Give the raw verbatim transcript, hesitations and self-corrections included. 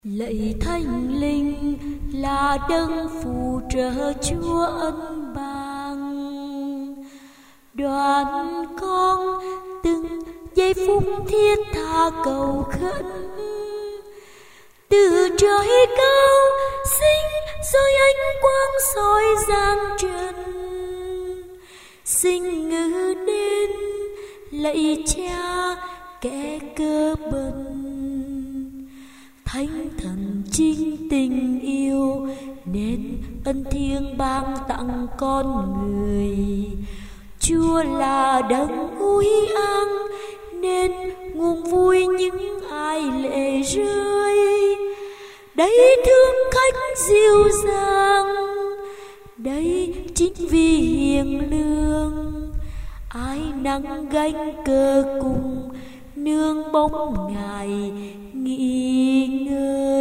Lạy Thánh Linh là đấng phù trợ Chúa ân bằng, đoàn con từng giây phút thiết tha cầu khẩn. Từ trời cao sinh rồi ánh quang soi giang trần, sinh ngự đến lạy Cha kẻ cơ bần. Thánh thần chính tình yêu nên ân thiêng ban tặng con người. Chúa là đấng ủi an nên nguồn vui những ai lệ rơi. Đây thương khách dịu dàng, đây chính vì hiền lương. Ai nắng gánh cờ cùng nương bóng Ngài nghỉ ngơi.